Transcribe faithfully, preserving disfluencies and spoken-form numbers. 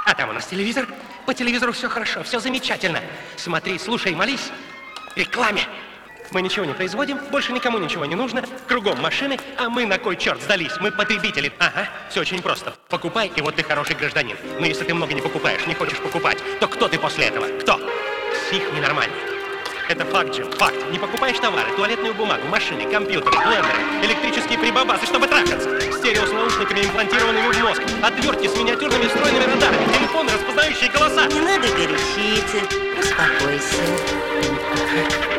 А там у нас телевизор. По телевизору все хорошо, все замечательно. Смотри, слушай, молись. Рекламе. Мы ничего не производим, больше никому ничего не нужно. Кругом машины, а мы на кой черт сдались? Мы потребители. Ага, все очень просто. Покупай, и вот ты хороший гражданин. Но если ты много не покупаешь, не хочешь покупать, то кто ты после этого? Кто? Псих ненормальный. Это факт, Джим, факт. Не покупаешь товары, туалетную бумагу, машины, компьютеры, блендеры, электрические прибабасы, чтобы трахаться. Стерео с наушниками, имплантированными в мозг. Отвертки с миниатюрными встроенными радарами. Телефоны, распознающие голоса. Не надо горячиться. Успокойся.